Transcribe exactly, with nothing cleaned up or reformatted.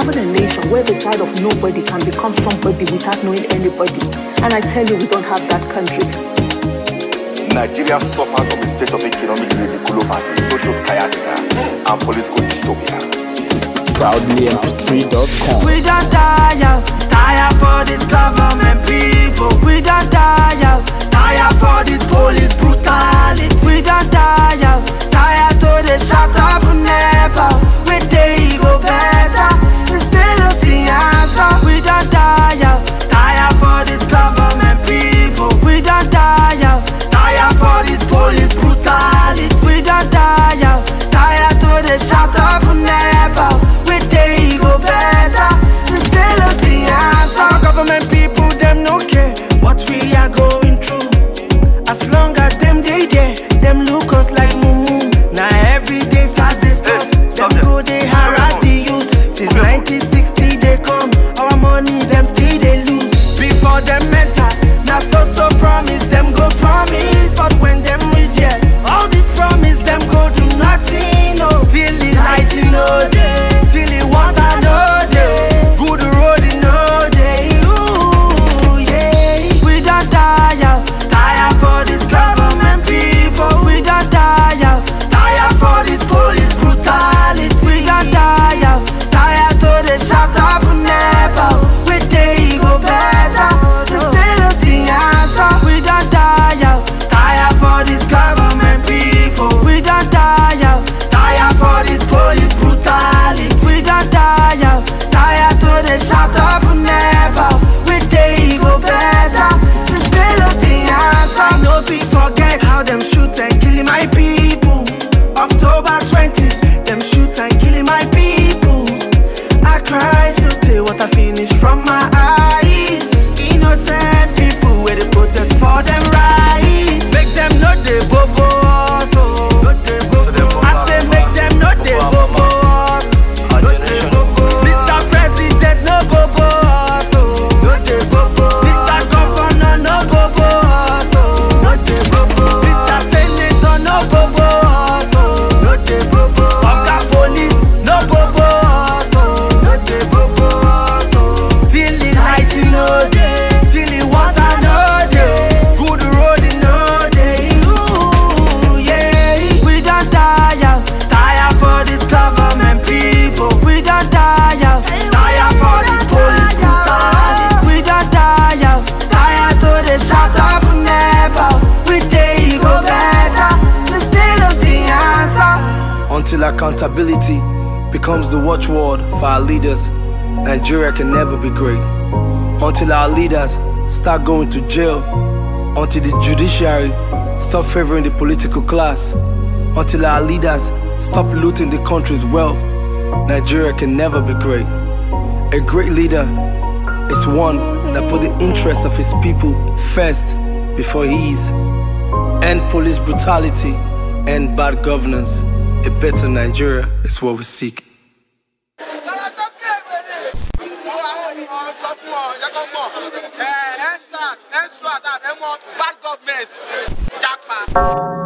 having a nation where the child of nobody can become somebody without knowing anybody. And I tell you, we don't have that country. Nigeria suffers from a state of economic ridiculity, social sciatica, and political dystopia. Proudly M P three dot com. We don't die out, tire for this government people. We don't die out, tire for this police brutality. We don't die out, tire to the shut up never. We day go better, it's still us the answer. We don't die out, tire for this government people. We don't die out, tire for this police brutality. We don't die out, tire to the shut up never. We day go better, it's still us the answer. Government people, them no care what we are going through. As long as them they there, them look us like mumu. Now every day as they stop, hey, them them. Go they harass the youth. Since nineteen sixty they come, our money them still they lose. Before them enter, now so so promise them go promise. But when them reach here, all this promise them go do nothing. No, still the light in no day, still the water no day, good road in no day. Ooh yeah, we don't die out, tire for this government people. We don't die out, tire for this police brutality. We don't die out, tire to the shut up never. We day go better, it's still us the answer. We don't die out, tire for this government people. We don't die out, tire for this police brutality. We don't die out, tire to the shut up never. We day go better, it's still us the answer. No fit forget how them shoot and kill my people. October twentieth, them shoot and kill my people. I cry so till water finish from my eyes. Innocent people where they protest for them rights. Make them know they bobo so. I say make them know they bobo so. Mister President no bobo so. Mister Governor no bobo so. Mister Senator no bobo so. Oga Police no bobo so. Still the light in no day, still the water no day, good road in no day. Ooh yeah, we don't die out, tire for this government people. We don't die out, tire for this police brutality. We don't die out, tire to the shut up never. We day go better, it's still us the answer. Until accountability becomes the watchword for our leaders, Nigeria can never be great. Until our leaders start going to jail, until the judiciary stop favoring the political class, until our leaders stop looting the country's wealth, Nigeria can never be great. A great leader is one that put the interest of his people first before his. End police brutality, end bad governance. A better Nigeria is what we seek. Bad government, Jackpot.